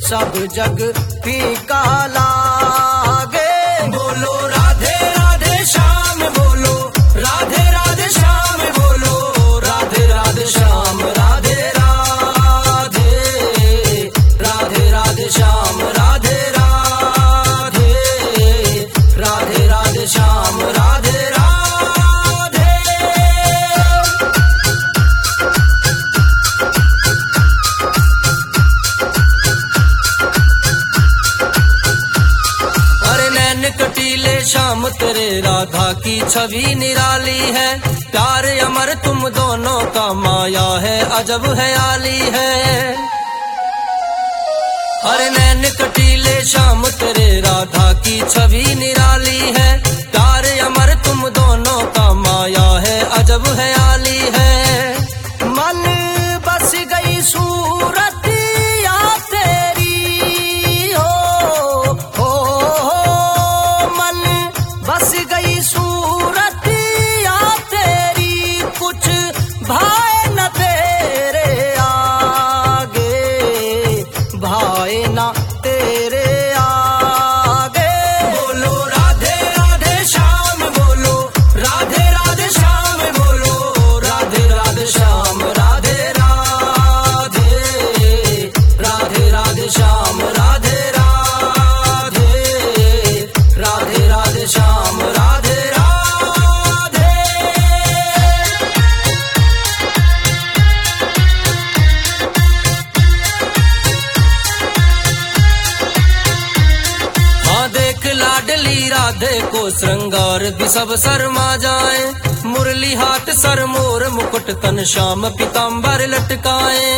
सब जग फीका लागे। बोलो राधे राधे श्याम, बोलो राधे राधे श्याम, बोलो राधे राधे श्याम, राधे राधे राधे राधे श्याम, राधे राधे राधे राधे श्याम, राधे राधे। कटीले श्याम तेरे राधा की छवि निराली है, प्यार अमर तुम दोनों का माया है अजब हयाली है। अरे नैन कटीले श्याम तेरे राधा की छवि निराली है, प्यार अमर तुम दोनों का माया है अजब हयाली है। मन बस गई सूरत या तेरी हो मन बस गई सूरत या तेरी, कुछ भाए न तेरे आगे, भाए न तेरे आगे। बोलो राधे राधे श्याम, बोलो राधे राधे श्याम, बोलो राधे राधे श्याम, राधे राधे राधे राधे श्याम, राधे राधे राधे राधे श्याम, राधे राधे। हाँ देख लाडली राधे को श्रृंगार भी सब शर्मा जाए, मुरली हाथ सर मोर मुकुट तन श्याम पीताम्बर लटकाए।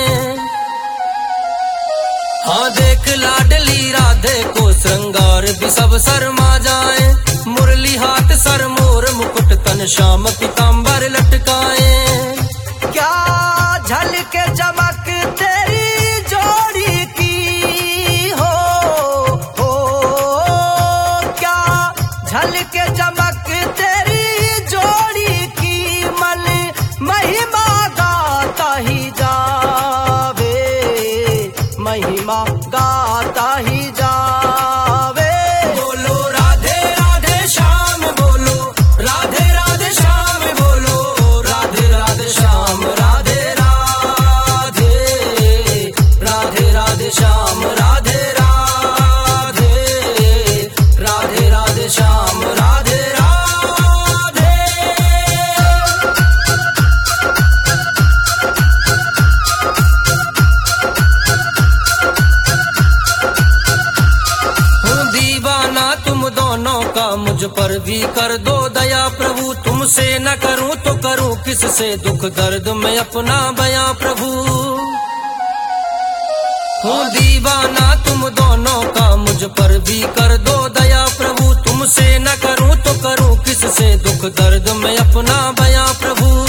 हाँ देख लाडली राधे को श्रृंगार भी सब शर्मा जाए, मुरली हाथ सर मोर मुकुट तन श्याम पीताम्बर लटकाए। क्या झलके चमक तेरी जोड़ी की हो क्या झलके चमक तेरी जोड़ी की, मन महिमा गाता ही जावे, महिमा गाता ही जावे। बोलो राधे राधे श्याम, बोलो राधे राधे श्याम, बोलो राधे राधे श्याम, राधे राधे राधे राधे श्याम, राधे राधे राधे राधे श्याम, राधे राधे। दीवाना तुम दोनों का मुझ पर भी कर दो दया प्रभु, तुमसे न करूं तो करूं किससे दुख दर्द में अपना बयां प्रभु। हूँ दीवाना तुम दोनों का मुझ पर भी कर दो दया प्रभु, तुमसे न करूं तो करूं किससे दुख दर्द में अपना बयां प्रभु।